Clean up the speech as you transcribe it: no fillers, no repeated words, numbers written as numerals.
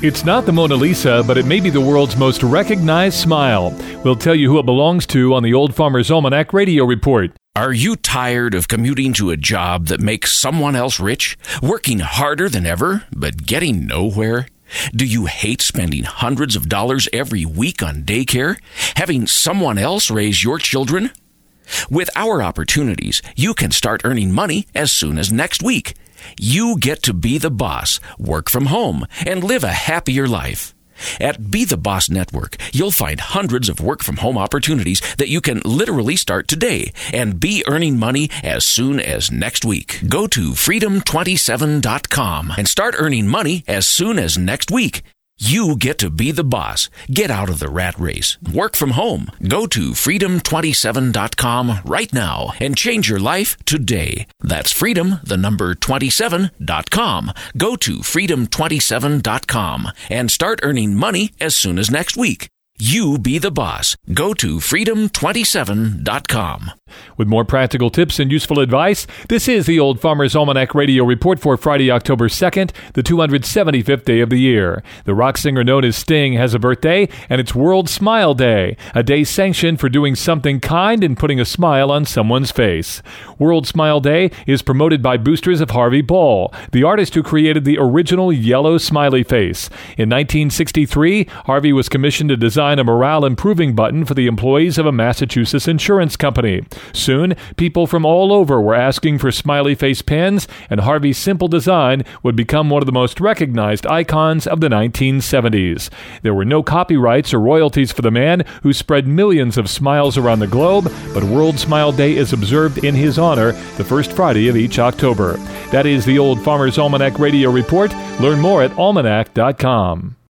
It's not the Mona Lisa, but it may be the world's most recognized smile. We'll tell you who it belongs to on the Old Farmer's Almanac Radio Report. Are you tired of commuting to a job that makes someone else rich? Working harder than ever, but getting nowhere? Do you hate spending hundreds of dollars every week on daycare? Having someone else raise your children? With our opportunities, you can start earning money as soon as next week. You get to be the boss, work from home, and live a happier life. At Be the Boss Network, you'll find hundreds of work-from-home opportunities that you can literally start today and be earning money as soon as next week. Go to freedom27.com and start earning money as soon as next week. You get to be the boss. Get out of the rat race. Work from home. Go to freedom27.com right now and change your life today. That's freedom27.com. Go to freedom27.com and start earning money as soon as next week. You be the boss. Go to freedom27.com. With more practical tips and useful advice, this is the Old Farmer's Almanac Radio Report for Friday, October 2nd, the 275th day of the year. The rock singer known as Sting has a birthday, and it's World Smile Day, a day sanctioned for doing something kind and putting a smile on someone's face. World Smile Day is promoted by boosters of Harvey Ball, the artist who created the original yellow smiley face. In 1963, Harvey was commissioned to design a morale-improving button for the employees of a Massachusetts insurance company. Soon, people from all over were asking for smiley face pens, and Harvey's simple design would become one of the most recognized icons of the 1970s. There were no copyrights or royalties for the man who spread millions of smiles around the globe, but World Smile Day is observed in his honor the first Friday of each October. That is the Old Farmer's Almanac Radio Report. Learn more at almanac.com.